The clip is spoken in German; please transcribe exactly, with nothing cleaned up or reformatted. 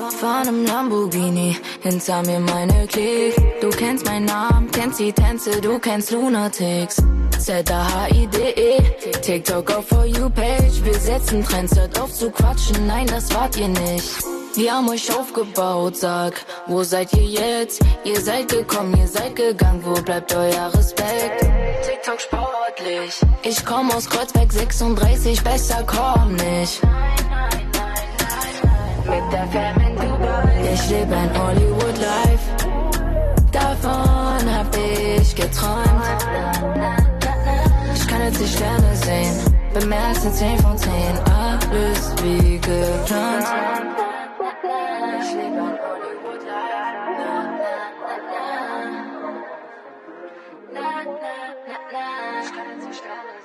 Fahren im Lamborghini, hinter mir meine Klick. Du kennst meinen Namen, kennst die Tänze, du kennst Lunatics. Z A H I D E, TikTok auf For You Page. Wir setzen Trends, hört auf zu quatschen, nein, das wart ihr nicht. Wir haben euch aufgebaut, sag, wo seid ihr jetzt? Ihr seid gekommen, ihr seid gegangen, wo bleibt euer Respekt? TikTok sportlich, ich komm aus Kreuzberg sechsunddreißig, besser komm nicht. Mit der Fam in Dubai, ich lebe ein Hollywood-Life, davon hab ich geträumt. Ich kann jetzt die Sterne sehen, bin mehr als eine zehn von zehn, alles wie geplant. Ich lebe ein Hollywood-Life, na, na, na, na, na, na, na, ich kann jetzt die Sterne